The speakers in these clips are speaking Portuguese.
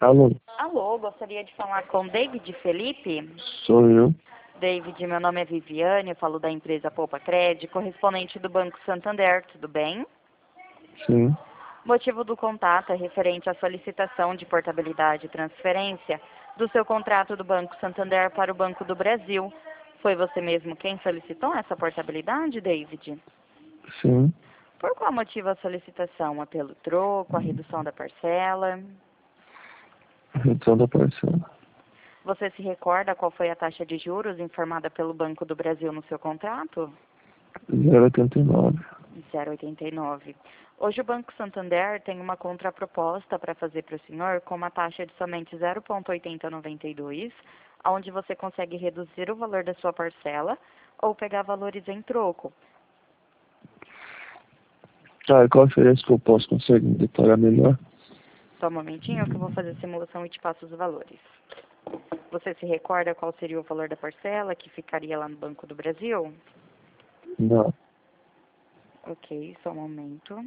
Alô, Alô, gostaria de falar com David Felipe. sou eu. David, meu nome é Viviane, eu falo da empresa Poupa Cred, correspondente do Banco Santander, tudo bem? Sim, Motivo do contato é referente à solicitação de portabilidade e transferência do seu contrato do Banco Santander para o Banco do Brasil. Foi você mesmo quem solicitou essa portabilidade, David? sim. Por qual motivo a solicitação? É pelo troco, a redução da parcela? Redução da parcela. Você se recorda qual foi a taxa de juros informada pelo Banco do Brasil no seu contrato? 0,89. 0,89. Hoje o Banco Santander tem uma contraproposta para fazer para o senhor com uma taxa de somente 0,8092, onde você consegue reduzir o valor da sua parcela ou pegar valores em troco. Tá, e qual oferência que eu posso conseguir me detalhar melhor? Só um momentinho que eu vou fazer a simulação e te passo os valores. Você se recorda qual seria o valor da parcela que ficaria lá no Banco do Brasil? Não. Ok, só um momento.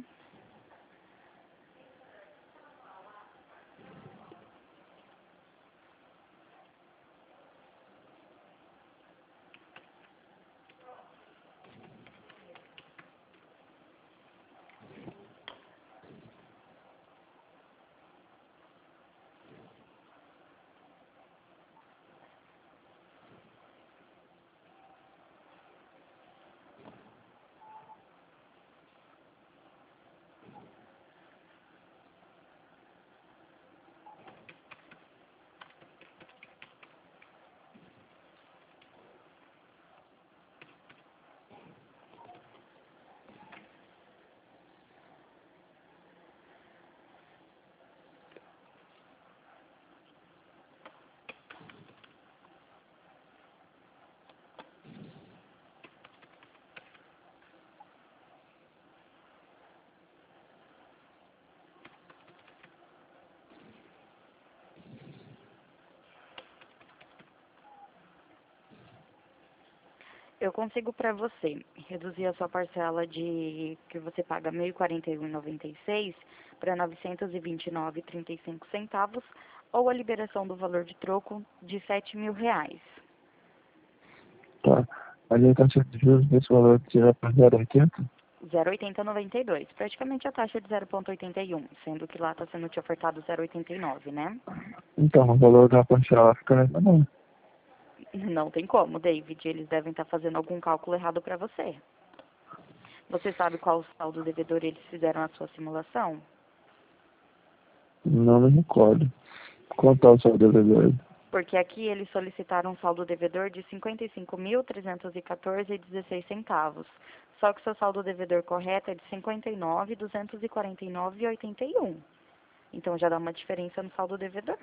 Eu consigo para você reduzir a sua parcela de que você paga R$ 1.041,96 para R$ 929,35 ou a liberação do valor de troco de R$ 7.000. Tá. Ali a taxa de juros desse valor que será para 0,80? 0,8092, praticamente a taxa de 0,81, sendo que lá está sendo te ofertado 0,89, né? Então, o valor da parcela fica nessa mão. Não tem como, David, eles devem estar fazendo algum cálculo errado para você. Você sabe qual o saldo devedor eles fizeram a sua simulação? Não me recordo. Quanto é o seu devedor? Porque aqui eles solicitaram um saldo devedor de R$ 55.314,16. Só que o seu saldo devedor correto é de R$ 59.249,81. Então já dá uma diferença no saldo devedor.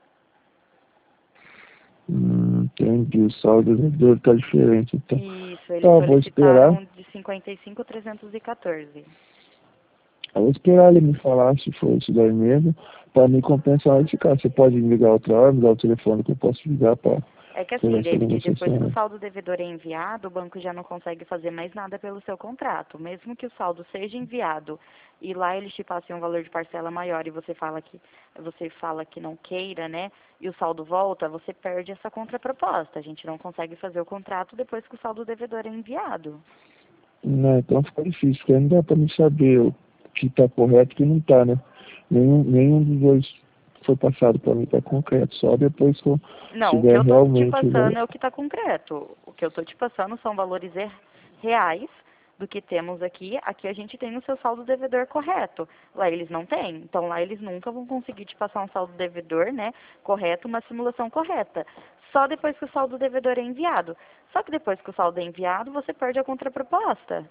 Entendi. O saldo do devedor está diferente. Então, Isso, eles tá, vou esperar. solicitaram de 55.314. Eu vou esperar ele me falar se for isso daí mesmo, para me compensar esse caso. Você pode me ligar outra hora, me dar o telefone que eu posso ligar para É que fazer assim, essa David, depois que o negociação. saldo devedor é enviado, o banco já não consegue fazer mais nada pelo seu contrato. Mesmo que o saldo seja enviado e lá eles te passem um valor de parcela maior e você fala que não queira, né? E o saldo volta, você perde essa contraproposta. A gente não consegue fazer o contrato depois que o saldo devedor é enviado. Não, então fica difícil, porque não dá para me saber o que está correto e o que não está, né? Nenhum dos dois foi passado para mim, está concreto, só depois que eu Não, o que tiver eu estou te realmente o passando valor. é o que está concreto. O que eu estou te passando são valores reais do que temos aqui. Aqui a gente tem o seu saldo devedor correto. Lá eles não têm. Então lá eles nunca vão conseguir te passar um saldo devedor, né, correto, uma simulação correta. Só depois que o saldo devedor é enviado. Só que depois que o saldo é enviado, você perde a contraproposta.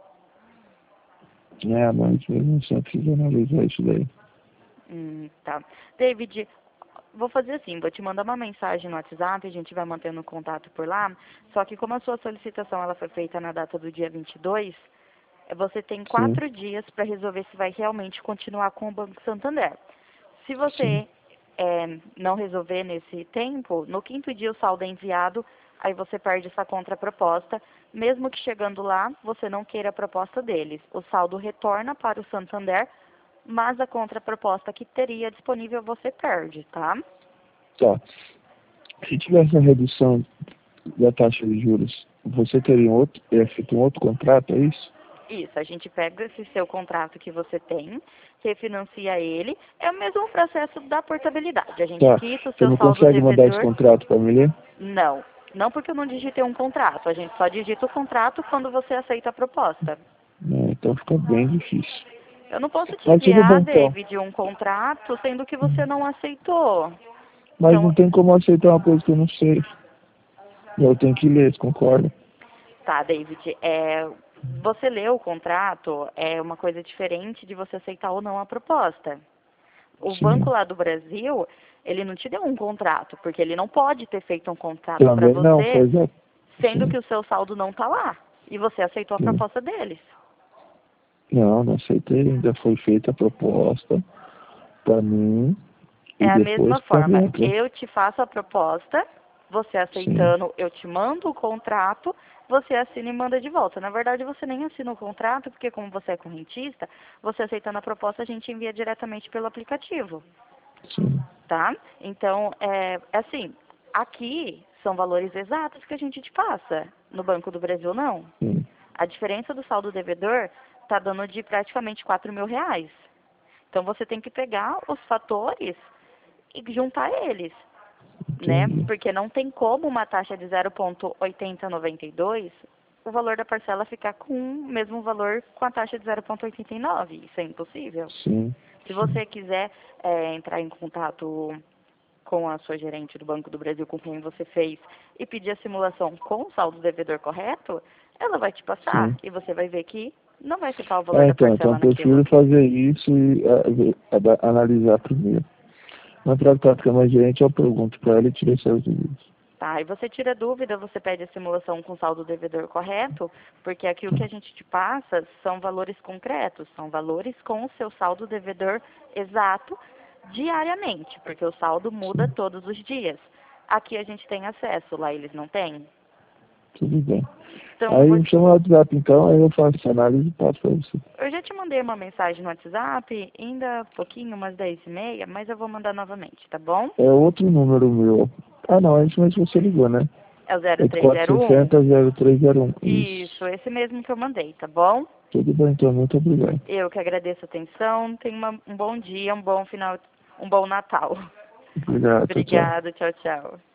É, mas mesmo assim eu preciso analisar isso daí. Tá. David, vou fazer assim, vou te mandar uma mensagem no WhatsApp, a gente vai mantendo contato por lá, só que como a sua solicitação ela foi feita na data do dia 22, você tem Sim, 4 dias para resolver se vai realmente continuar com o Banco Santander. Se sim. você não resolver nesse tempo, no quinto dia o saldo é enviado, aí você perde essa contraproposta, mesmo que chegando lá, você não queira a proposta deles. O saldo retorna para o Santander mas a contraproposta que teria disponível você perde, tá? Tá. Se tivesse a redução da taxa de juros, você teria feito um outro contrato, é isso? Isso, a gente pega esse seu contrato que você tem, refinancia ele, é o mesmo processo da portabilidade. A gente Tá. quita o Você seu não saldo consegue mandar esse devedor. contrato para me ler? Não, não porque eu não digitei um contrato, a gente só digita o contrato quando você aceita a proposta. Não, então fica bem difícil. Eu não posso te Mas tudo bem, enviar, então. David, um contrato sendo que você não aceitou. Mas Então, não tem como aceitar uma coisa que eu não sei. Eu tenho que ler, você concorda? tá, David, você leu o contrato é uma coisa diferente de você aceitar ou não a proposta. O banco Sim. lá do Brasil, ele não te deu um contrato, porque ele não pode ter feito um contrato para Também não, você, pois é. sendo Sim, que o seu saldo não está lá. E você aceitou a sim. proposta deles. Não, não aceitei. Ainda foi feita a proposta para mim É e a depois mesma para forma. outra. Eu te faço a proposta, você Sim, aceitando, eu te mando o contrato, você assina e manda de volta. Na verdade, você nem assina o contrato, porque como você é correntista, você aceitando a proposta, a gente envia diretamente pelo aplicativo, sim, tá? Então, assim, aqui são valores exatos que a gente te passa. No Banco do Brasil, não. sim. A diferença do saldo devedor está dando de praticamente R$ 4.000. Então, você tem que pegar os fatores e juntar eles, né? Entendi. Porque não tem como uma taxa de 0,8092 o valor da parcela ficar com o mesmo valor com a taxa de 0,89. Isso é impossível. Sim, Se sim. você quiser entrar em contato com a sua gerente do Banco do Brasil, com quem você fez, e pedir a simulação com o saldo devedor correto, ela vai te passar Sim. e você vai ver que não vai ficar o valor da Então parcela eu prefiro naquilo. fazer isso e analisar primeiro. Na tratar com a minha gerente, eu pergunto para ela e tiro seus dúvidas. Tá, e você tira dúvida, você pede a simulação com saldo devedor correto, porque aqui o que a gente te passa são valores concretos, são valores com o seu saldo devedor exato diariamente, porque o saldo muda Sim, todos os dias. Aqui a gente tem acesso, lá eles não têm. tudo bem. Então, Aí me chama no WhatsApp, então, aí eu faço essa análise e passo para você. eu já te mandei uma mensagem no WhatsApp, ainda pouquinho, umas 10h30, mas eu vou mandar novamente, tá bom? É outro número meu. Ah, não, é isso mesmo que você ligou, né? É o 0301? 8460-0301. Isso. Isso, esse mesmo que eu mandei, tá bom? Tudo bem, então, muito obrigado. Eu que agradeço a atenção. Tenha um bom dia, um bom Natal. Obrigado, tchau, tchau. Obrigada, tchau, tchau.